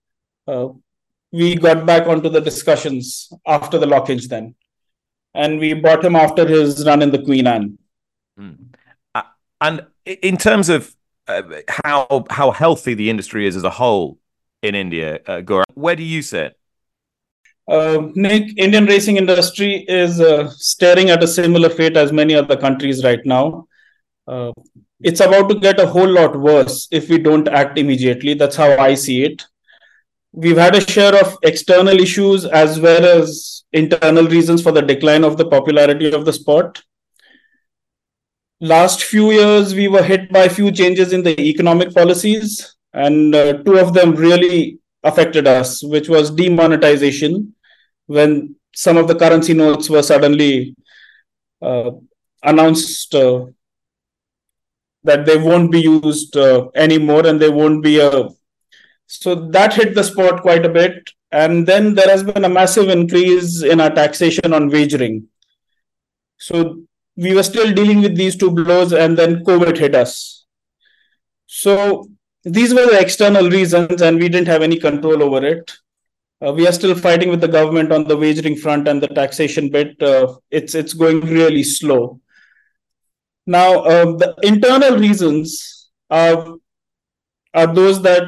we got back onto the discussions after the Lockinge then. And we bought him after his run in the Queen Anne. And in terms of how healthy the industry is as a whole in India, Gaurav, where do you sit? Nick, Indian racing industry is staring at a similar fate as many other countries right now. It's about to get a whole lot worse if we don't act immediately. That's how I see it. We've had a share of external issues as well as internal reasons for the decline of the popularity of the sport. Last few years, we were hit by a few changes in the economic policies, and two of them really affected us, which was demonetization, when some of the currency notes were suddenly announced that they won't be used anymore, and they won't be so that hit the sport quite a bit. And then there has been a massive increase in our taxation on wagering. So we were still dealing with these two blows, and then COVID hit us. So these were the external reasons, and we didn't have any control over it. We are still fighting with the government on the wagering front and the taxation bit. It's going really slow. Now, the internal reasons are those that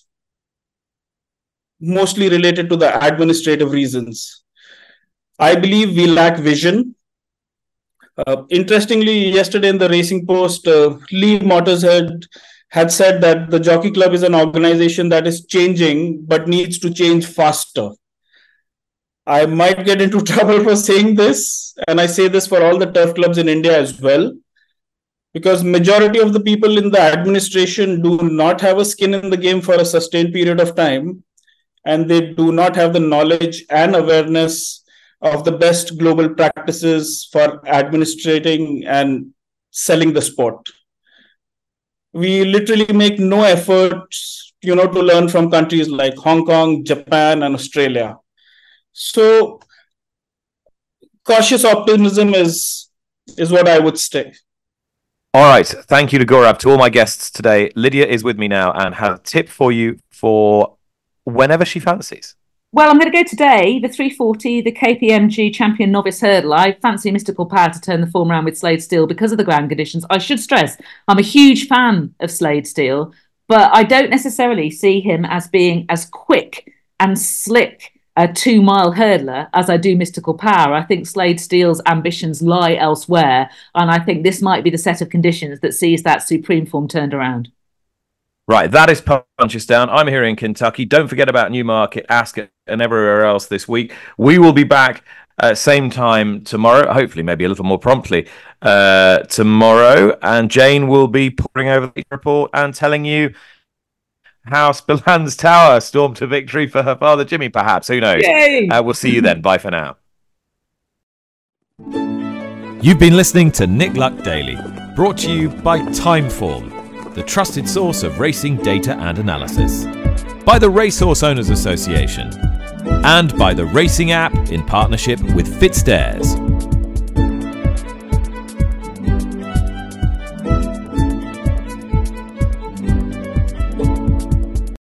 mostly related to the administrative reasons. I believe we lack vision. Interestingly, yesterday in the Racing Post, Lee Mottershead had said that the Jockey Club is an organization that is changing but needs to change faster. I might get into trouble for saying this, and I say this for all the turf clubs in India as well, because majority of the people in the administration do not have a skin in the game for a sustained period of time, and they do not have the knowledge and awareness of the best global practices for administrating and selling the sport. We literally make no efforts, to learn from countries like Hong Kong, Japan, and Australia. So cautious optimism is what I would say. All right. Thank you to Gaurav. To all my guests today, Lydia is with me now and has a tip for you for whenever she fancies. Well, I'm going to go today, the 340, the KPMG Champion Novice Hurdle. I fancy Mystical Power to turn the form around with Slade Steel because of the ground conditions. I should stress, I'm a huge fan of Slade Steel, but I don't necessarily see him as being as quick and slick a 2-mile hurdler as I do Mystical Power. I think Slade Steel's ambitions lie elsewhere, and I think this might be the set of conditions that sees that supreme form turned around. Right, that is Punchestown. I'm here in Kentucky. Don't forget about Newmarket, Ascot, and everywhere else this week. We will be back same time tomorrow, hopefully maybe a little more promptly tomorrow. And Jane will be pouring over the report and telling you how Spillane Tower stormed to victory for her father, Jimmy, perhaps. Who knows? We'll see you then. Bye for now. You've been listening to Nick Luck Daily, brought to you by Timeform, the trusted source of racing data and analysis, by the Racehorse Owners Association, and by the Racing App in partnership with FitzDares.